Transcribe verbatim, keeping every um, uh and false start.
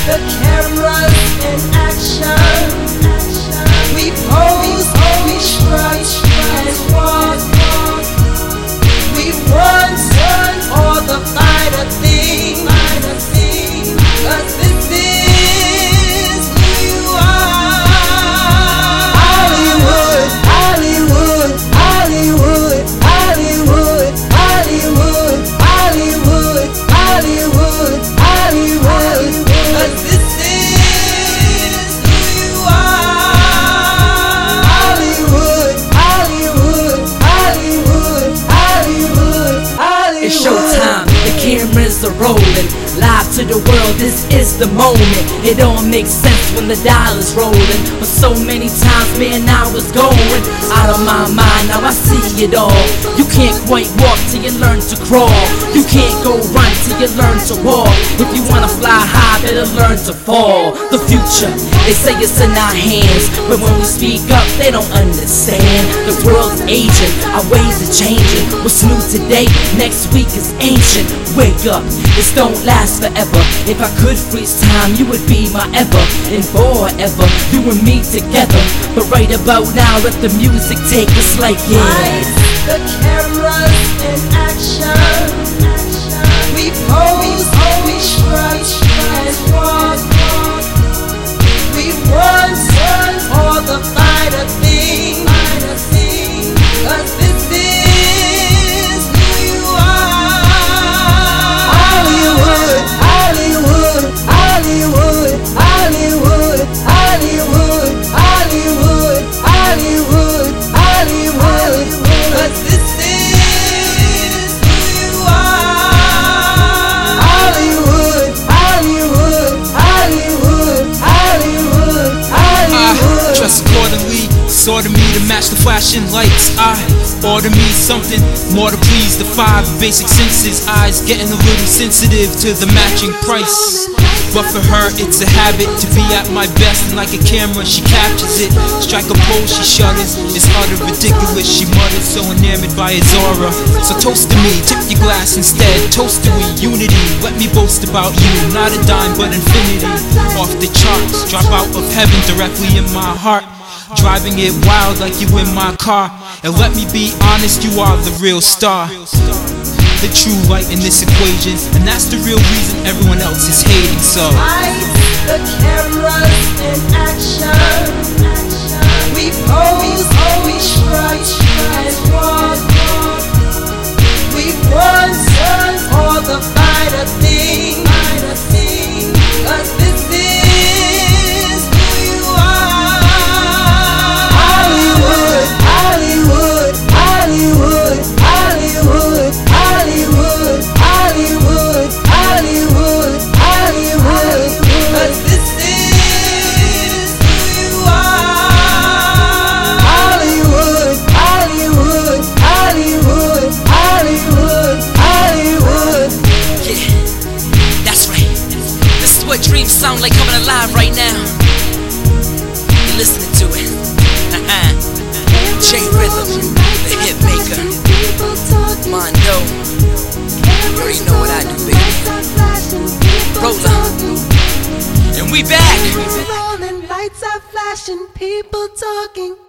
the cameras in action. We pose, we shrug and walk. We run, run all the fighter things. Cause this is who you are. Hollywood, Hollywood, Hollywood, Hollywood, Hollywood, Hollywood, Hollywood, Hollywood. Cause this is who you are. Hollywood, Hollywood, Hollywood, Hollywood, Hollywood. It's showtime, the cameras are rolling. Live to the world, this is the moment. It all makes sense when the dollar's rolling. But so many times, man, I was going out of my mind, now I see it all. You can't quite walk till you learn to crawl. You can't go run till you learn to walk. If you wanna fly high, better learn to fall. The future, they say it's in our hands, but when we speak up, they don't understand. The world's aging, our ways are changing. What's new today, next week is ancient. Wake up, this don't last forever. If I could freeze time, you would be my ever and forever, you and me together. But right about now, let the music take us like yeah. Lights, the cameras in action. We pose, we shrug and walk. We run, run all the fighter things. Cause this is who you are. Hollywood, Hollywood, Hollywood, Hollywood, Hollywood, Hollywood, Hollywood, Hollywood. Cause this is who you are. Hollywood, Hollywood, Hollywood, Hollywood, Hollywood. I dress accordingly, sort of me to match the flashing lights. I order me something more to please the five basic senses. Eyes getting a little sensitive to the matching price. But for her it's a habit to be at my best, and like a camera she captures it. Strike a pose, she shudders. It's utter ridiculous, she mutters, so enamored by its aura. So toast to me, tip your glass instead. Toast to we, unity, let me boast about you. Not a dime but infinity. Off the charts, drop out of heaven directly in my heart. Driving it wild like you in my car. And let me be honest, you are the real star, the true light in this equation. And that's the real reason everyone else is hating. So Lights, the cameras in action. We pose, we shrug and walk. We run, run all the fighter things. Cause this is who you are. Hollywood, Hollywood, Hollywood, Hollywood, Hollywood, Hollywood, Hollywood, Hollywood. Cause this is who you are. Hollywood, Hollywood, Hollywood, Hollywood, Hollywood. Yeah, that's right. This is what dreams sound like coming alive right now. You're listening to it. J-Rhythm, the hit maker. Mondo, you already know what I do, baby. Roller, and we back. Rolling lights are flashing, people talking.